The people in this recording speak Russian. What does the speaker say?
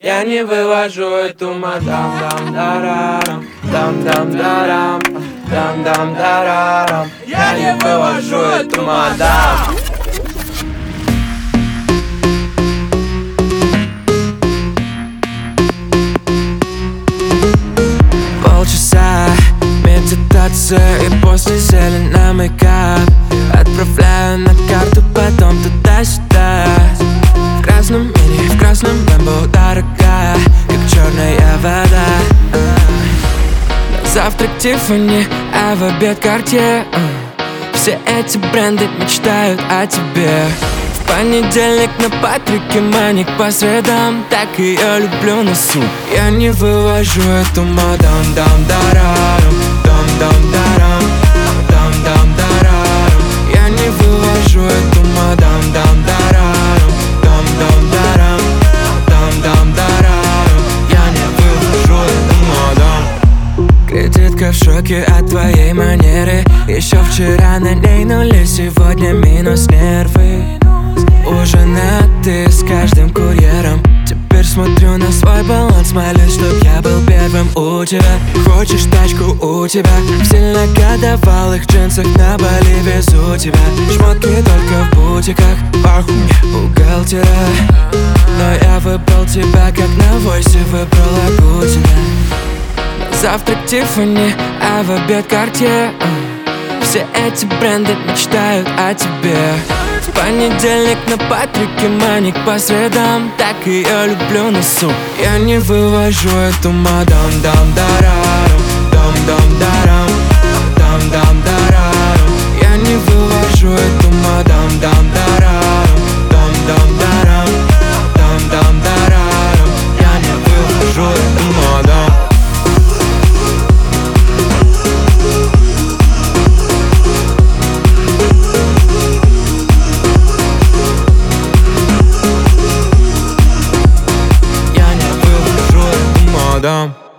Я не вывожу эту мадам, дам-дарарам, дам-дам-дарам, дам-дам-дарарам. Я не вывожу эту мадам. Полчаса медитация и после зелень мейкап. Отправляю на карту, потом туда-сюда. В красном мини, в красном Lambo, дорогая, как черная вода. На завтрак Тиффани, а в обед Cartier. Все эти бренды мечтают о тебе. В понедельник на Патрике маник по средам. Так ее люблю на суд. Я не вывожу эту мадам, дам-дарарам, дам-дам-дарам, дам-дам-дарарам. Я не вывожу эту мадам, дам-дарарам, дам-дам-дарам, дам-дам-дарарам. Я не вывожу эту мадам. Кредитка в шоке от твоей манеры. Еще вчера на ней нули, сегодня минус нервы. Ужинать ты с каждым курьером. Теперь смотрю на свой баланс, молюсь, чтоб я был первым у тебя. Хочешь тачку у тебя? В сильнокодовалых джинсах на Бали везу тебя. Шмотки только в бутиках, пахнет бухгалтера. Но я выбрал тебя, как на войсе выбрал Агутина. На завтрак Тиффани, а в обед Cartier. Все эти бренды мечтают о тебе. В понедельник на Патрике маник по средам. Так ее люблю на суп. Я не вывожу эту мадам, дам-дарарам, дам-дам-дарам, дам-дам-дарарам. Я не вывожу эту мадам, дам-дарарам, дам-дам-дарам, дам-дам-дарарам. Я не вывожу эту мадам. Я не вывожу эту мадам.